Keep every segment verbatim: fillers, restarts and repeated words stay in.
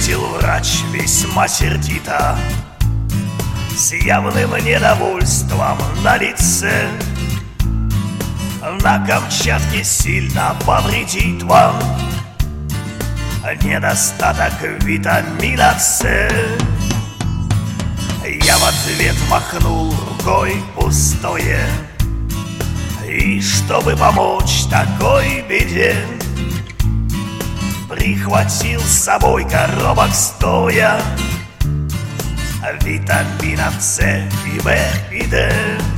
Ответил врач весьма сердито, с явным недовольством на лице: на Камчатке сильно повредит вам недостаток витамина С. Я в ответ махнул рукой пустое, и чтобы помочь такой беде, прихватил с собой коробок стоя витаминов С и В и Д.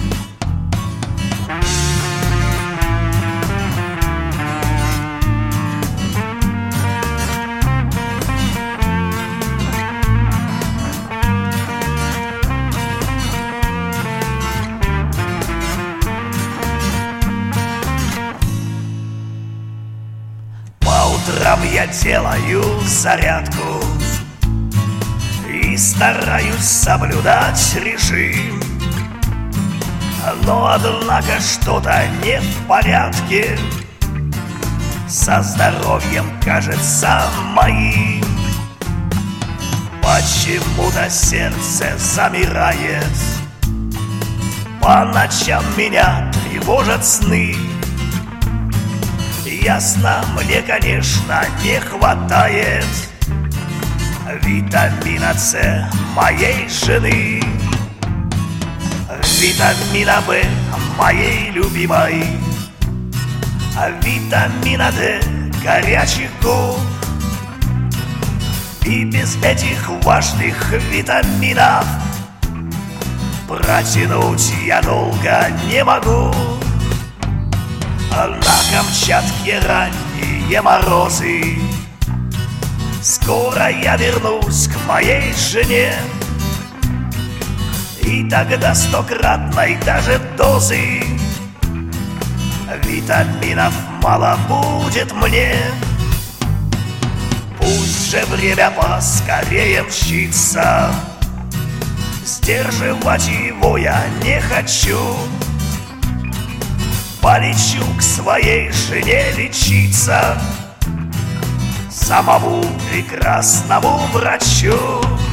Утром я делаю зарядку и стараюсь соблюдать режим, но однако что-то не в порядке со здоровьем, кажется, моим. Почему-то сердце замирает, по ночам меня тревожат сны. Ясно, мне, конечно, не хватает витамина С моей жены, витамина В моей любимой, витамина Д горячих губ. И без этих важных витаминов протянуть я долго не могу. На Камчатке ранние морозы, скоро я вернусь к моей жене, и тогда стократной даже дозы витаминов мало будет мне. Пусть же время поскорее мчится, сдерживать его я не хочу. Полечу к своей жене лечиться, самому прекрасному врачу.